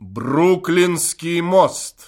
Бруклинский мост.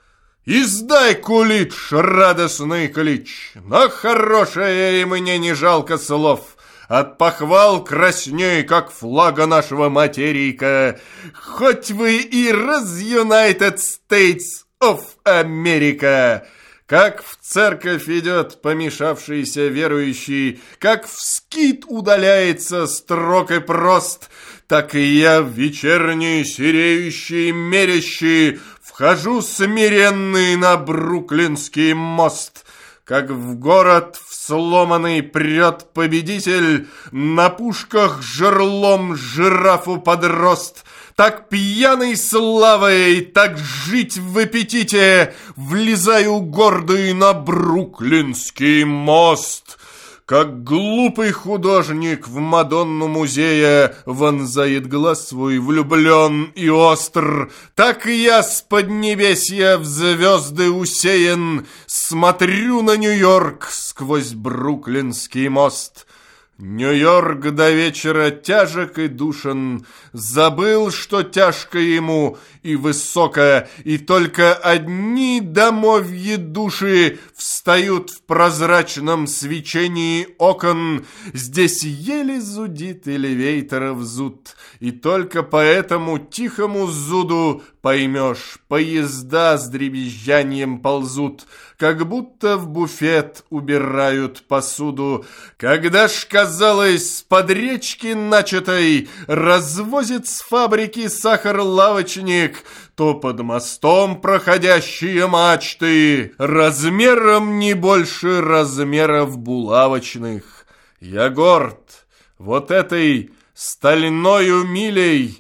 Издай, кулич, радостный клич, но хорошее и мне не жалко слов. От похвал красней, как флага нашего материка, хоть вы и раз United States of America. Как в церковь идет помешавшийся верующий, как в скит удаляется строг и прост, так и я в вечерний сереющий мерящий вхожу смиренный на Бруклинский мост. Как в город в сломанный прет победитель, на пушках жерлом жирафу подрост, так пьяной славой, так жить в аппетите, влезаю гордый на Бруклинский мост. Как глупый художник в Мадонну музея вонзает глаз свой влюблен и остр, так и я с поднебесья в звезды усеян смотрю на Нью-Йорк сквозь Бруклинский мост. Нью-Йорк до вечера тяжек и душен, забыл, что тяжко ему и высоко, и только одни домовьи души встают в прозрачном свечении окон. Здесь еле зудит элевейторов зуд, и только по этому тихому зуду поймешь, поезда с дребезжанием ползут, как будто в буфет убирают посуду. Когда ж, казалось, под речки начатой развозит с фабрики сахар-лавочник, то под мостом проходящие мачты размером не больше размеров булавочных. Я горд вот этой стальною милей,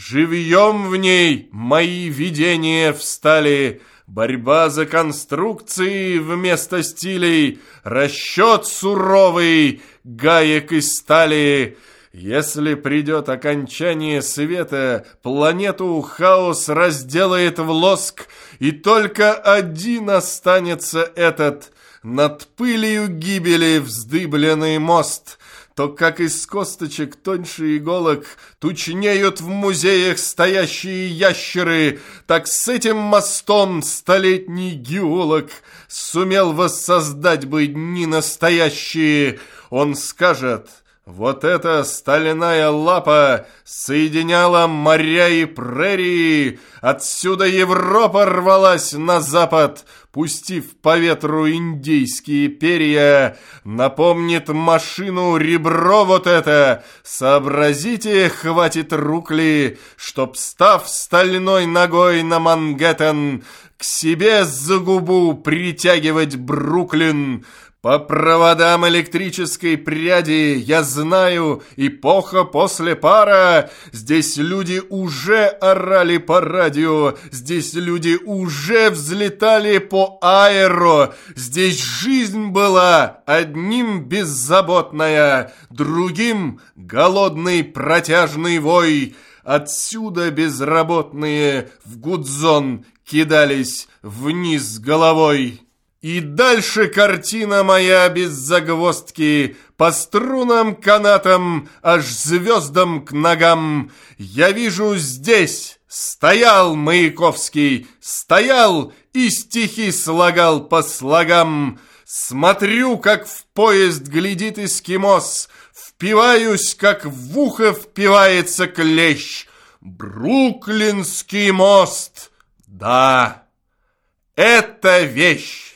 живьем в ней мои видения встали. Борьба за конструкции вместо стилей, расчет суровый, гаек и стали. Если придет окончание света, планету хаос разделает в лоск, и только один останется этот, над пылью гибели вздыбленный мост. То, как из косточек тоньше иголок тучнеют в музеях стоящие ящеры, так с этим мостом столетний геолог сумел воссоздать бы дни настоящие. Он скажет: вот эта стальная лапа соединяла моря и прерии, отсюда Европа рвалась на запад, пустив по ветру индейские перья. Напомнит машину ребро вот это, сообразите, хватит рук ли, чтоб, став стальной ногой на Манхэттен, к себе за губу притягивать Бруклин. По проводам электрической пряди я знаю, эпоха после пара. Здесь люди уже орали по радио, здесь люди уже взлетали по аэро. Здесь жизнь была одним беззаботная, другим голодный протяжный вой. Отсюда безработные в гудзон кидались вниз головой. И дальше картина моя без загвоздки, по струнам, канатам, аж звездам к ногам. Я вижу, здесь стоял Маяковский, стоял и стихи слагал по слогам. Смотрю, как в поезд глядит эскимос, впиваюсь, как в ухо впивается клещ. Бруклинский мост, да, это вещь.